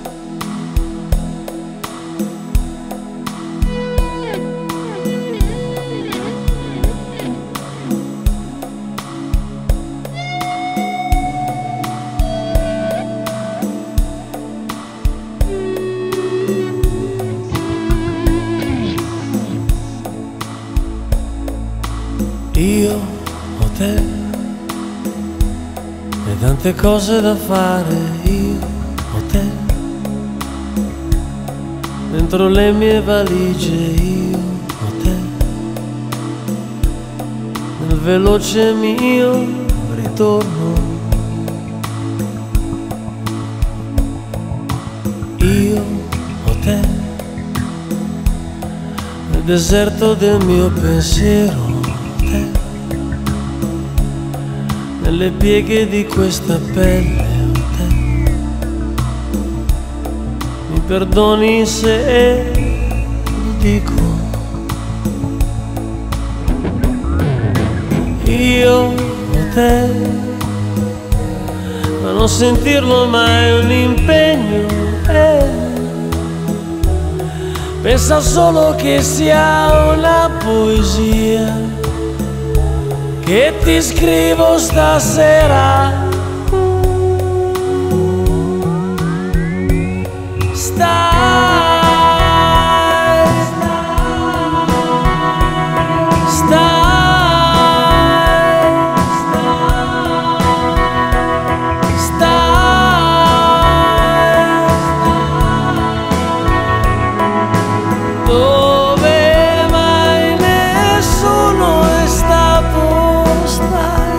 Io ho te e tante cose da fare. Io ho te dentro le mie valigie. Io ho te nel veloce mio ritorno. Io ho te nel deserto del mio pensiero. Nelle pieghe di questa pelle ho te. Mi perdoni se lo dico. Io ho te, ma non sentirlo mai è un impegno. Pensa solo che sia una poesia che ti scrivo stasera. Dove mai nessuno è stato, stai.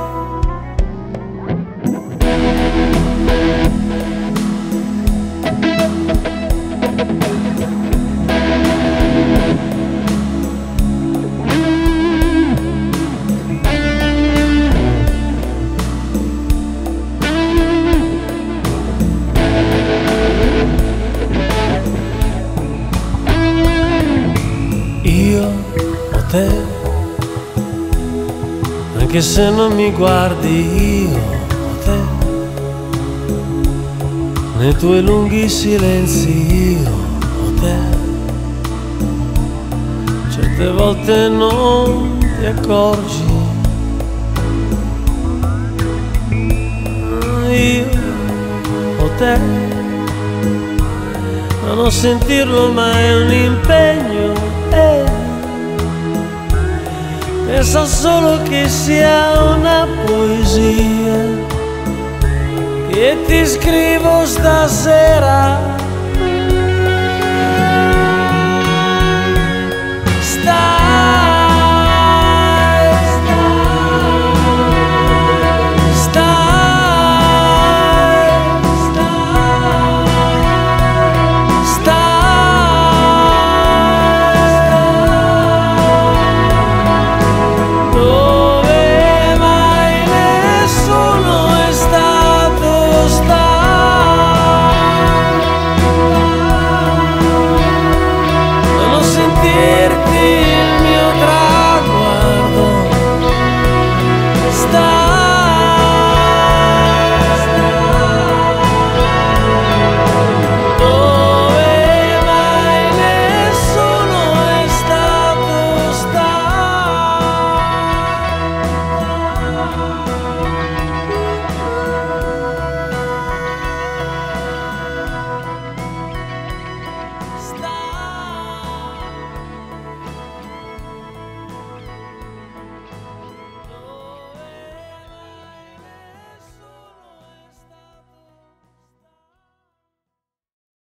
Io ho te, anche se non mi guardi. Io ho te, nei tuoi lunghi silenzi. Io ho te, certe volte non ti accorgi. Io ho te, ma non sentirlo mai è un impegno. Pensa solo che sia una poesia che ti scrivo stasera.